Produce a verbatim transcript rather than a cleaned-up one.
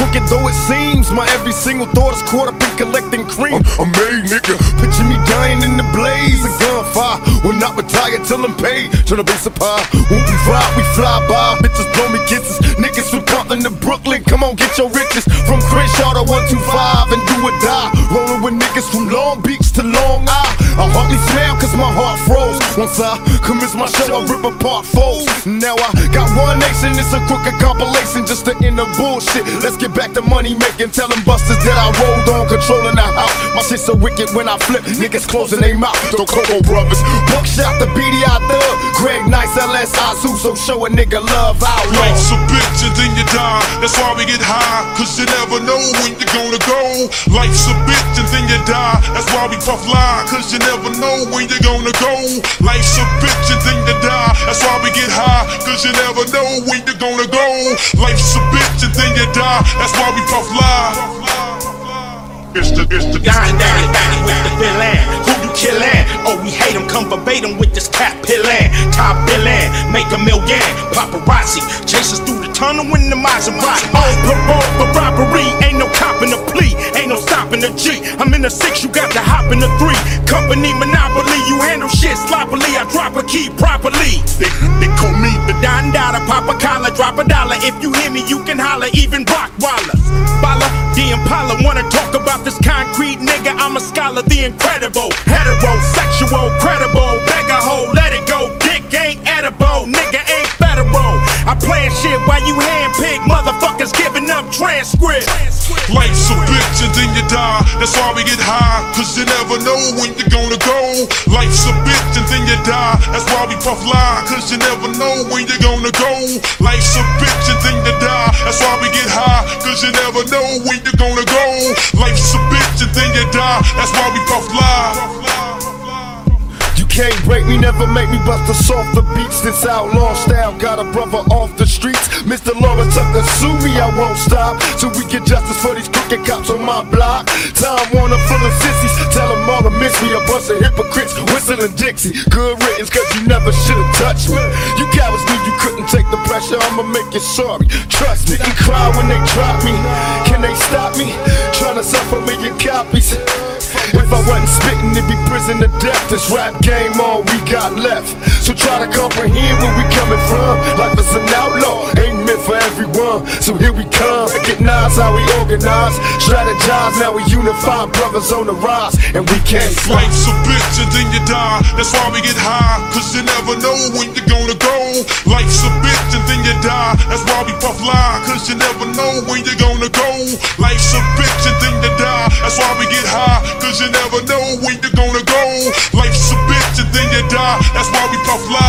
crooked though it seems, my every single thought is caught up in collecting cream. I'm, I'm made, nigga. Picture me dying in the blaze of gunfire. Will not retire till I'm paid. Tryna be supply. When we ride, we fly by. Bitches blow me kisses. Niggas from Compton to Brooklyn, come on, get your riches. From Crenshaw to one two five and do or die. Rolling with niggas from Long Beach to Long Isle. I hardly smile cause my heart froze. Once I commence my show, I rip apart foes. Now I got one nation, it's a crooked compilation just to end the bullshit. Let's get back to money making. Tell them busters that I rolled on, controlling the house. My shit so wicked when I flip, niggas closing their mouth. The Coco Brothers, Buckshot, the B D I Thug, Greg Nice, L S I Zoo, so show a nigga love out. Life's a bitch and then you die, that's why we get high, cause you never know when you're gonna go. Life's a bitch and then you die, that's why we puff lie, cause you never know when you're gonna go. Life's a bitch and then you die, that's why we get high, cause you never know when you're gonna go. Life's a bitch and then you die, that's why we puff lie. It's the, it's the Dying daddy, daddy with the villain. Who you killin'? Oh, we hate him, come verbatim with this cat pillin'. Top billin', make a million. Paparazzi, chase us through the tunnel in the Maserati. On parole for robbery, ain't no copping a plea, ain't no stopping a G. I'm in the six, you got to hop in the three. Company monopoly, you handle shit sloppily. I drop a key properly. They, they call me the Don Dada, pop a collar, drop a dollar. If you hear me, you can holler, even Rockwaller. Bala, the Impala, wanna talk about this concrete nigga, I'm a scholar, the incredible. Heterosexual, credible, beggar hoe, let it go. Dick ain't edible, nigga ain't federal. I plan shit while you handpick, motherfuckers giving up transcript. Life's a bitch and then you die, that's why we get high, cause you never know when you're gonna go. Life's a bitch and then you die, that's why we puff lie, cause you never know when you're gonna go. Life's a bitch and then you die, that's why we get high, cause you never know when you're gonna go. Life's a bitch and then you die, that's why we puff lie. You can't break me, never make me bust a softer beats. This outlaw style got a brother off the streets. Mister Lawrence Tucker, sue me, I won't stop till we get justice for these crooked cops on my block. Time Warner full of sissies, tell them all to miss me. A bunch of hypocrites whistling Dixie. Good riddance, cause you never should've touched me. You cowards knew you couldn't take the pressure, I'ma make you sorry. Trust me, you cry when they drop me. Can they stop me? Trying to sell a million copies. If I wasn't spitting, it'd be prison to death. This rap game, all we got left. So try to comprehend where we coming from. Life is an outlaw, ain't meant for everyone. So here we come, recognize how we organize, strategize, now we unify, brothers on the rise, and we can't stop. Life's a bitch and then you die, that's why we get high, cause you never know when you're gonna go. Life's a bitch and then you die, that's why we puff lie, cause you never know when you're gonna go. Life's a bitch and then you die, that's why we get high, cause you never know when you're gonna go. Life's a bitch and then you die, that's why we puff lie.